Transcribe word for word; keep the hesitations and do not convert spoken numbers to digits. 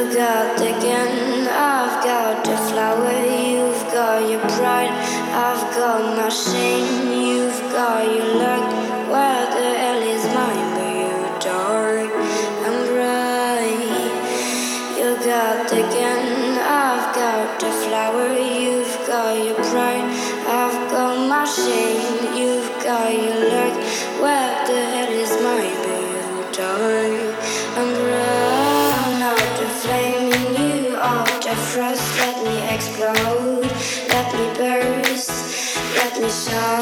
got the gun, I've got the flower, you've got your pride, I've got my shame, you've got your luck. Where the hell is mine? But you're dark and bright. You got the gun, I've got the flower, you've got your pride, I've got my shame, you've got your luck. Where the hell is mine? But you're dark and bright. Out the flame in you, out the frost, let me explode, let me burst, let me shine.